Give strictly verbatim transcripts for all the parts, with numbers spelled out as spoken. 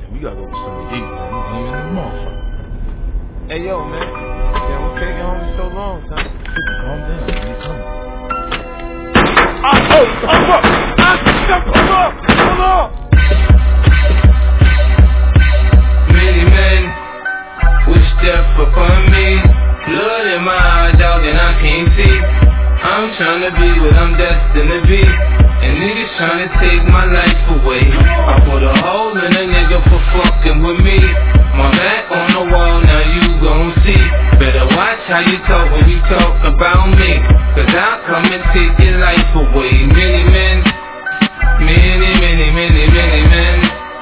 We gotta go to something to eat, man. We ain't in the motherfucker. Hey, yo, man. Damn, what's taking home so long, son? Calm down, man. You coming? Ah, oh, hold up! Ah, stop, hold up! Hold up! Many men wish death upon me. Blood in my eye, dog, and I can't see. I'm trying to be what I'm destined to be, and niggas trying to take my life away. I put a hole in a nigga for fucking with me. My back on the wall, now you gon' see. Better watch how you talk when you talk about me, cause I'll come and take your life away. Many men, many, many, many, many men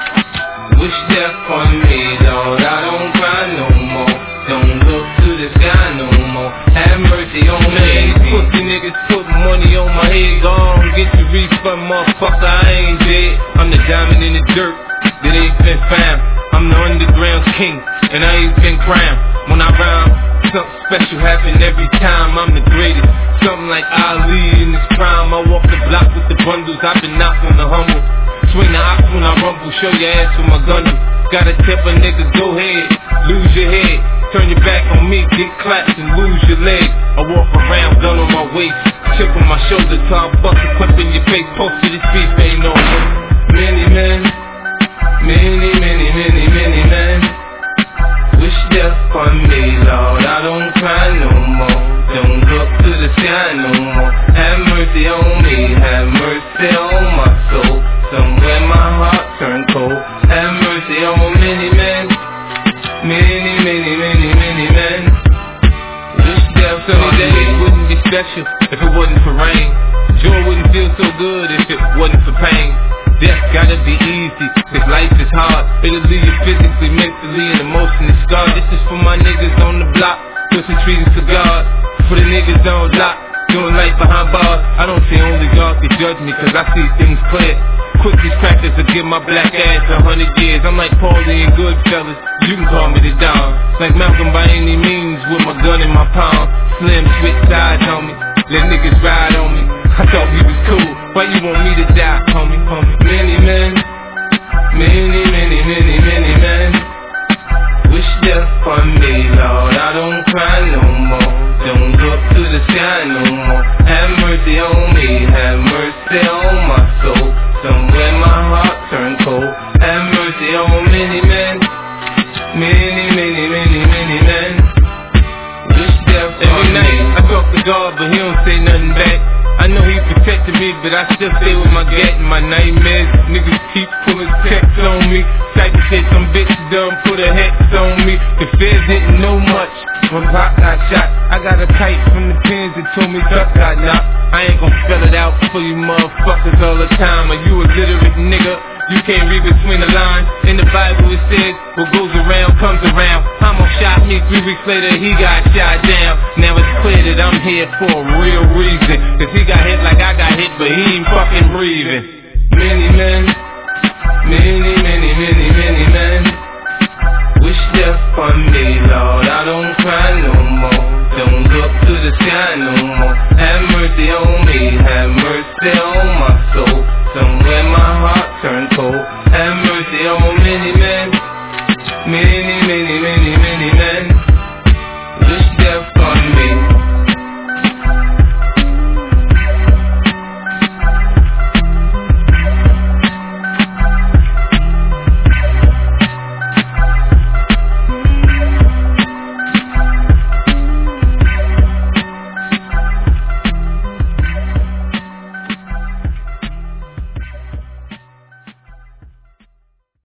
wish death on me, Lord. I don't cry no more, don't look to the sky no more. Have mercy on me. These pussy niggas put money on my head. Gone, get your refund, motherfucker, I ain't dead. I'm the diamond in the dirt that ain't been found. I'm the underground king, and I ain't been crowned. When I rhyme, something special happen every time. I'm the greatest, something like Ali in his prime. I walk the block with the bundles, I've been knocked on the humble. Swing the ox when I rumble, show your ass with my gun. Gotta tip a nigga, go ahead, lose your head. Turn your back on me, get clapped and lose your leg. I walk around, gun on my waist, chip on my shoulder, top buck a clip in your face. Post to this beef ain't over. Many men, many, many, many, many men wish death on me, Lord. I don't cry no more, don't look to the sky no more. Have mercy on me, have mercy on my soul. Somewhere my heart turned cold. Have mercy on many men, many, many, many, many men wish death on me. Sunny days wouldn't be special if it wasn't for rain. Joy wouldn't feel so good if it wasn't for pain. Death gotta be easy, cause life is hard. It'll leave you physically, mentally, and emotionally scarred. This is for my niggas on the block, pushing trees and cigars. For the niggas on lock, doing life behind bars. I don't see only God can judge me, cause I see things clear. Quick these crackers will give my black ass a hundred years. I'm like Paulie and Goodfellas, you can call me the Don. Like Malcolm by any means, with my gun in my palm. Slim switch sides on me, let niggas ride on me. I thought we was cool, why you want me to die, homie, homie? Many men, many, many, many, many men wish death on me, Lord. I don't cry no more, don't look to the sky no more. Have mercy on me, have mercy on my soul. Somewhere my heart turned cold. Have mercy on many men, many, many, many, many men wish death on me. Every night I talk to God, but he don't say nothing back. I know he protected me, but I still stay with my gat and my nightmares. Niggas keep pulling texts on me. Type of shit some bitch done put a hex on me. The feds didn't know much when Pop got shot. I got a kite from the pins that told me duck got knocked. I ain't gon' spell it out for you motherfuckers all the time. Are you a literate nigga? You can't read between the lines. In the Bible it says, what goes around comes around. Homo shot me, three weeks later he got shot down. Now it's clear that I'm here for a real reason, cause he got hit like I got hit, but he ain't fucking breathing. Many men,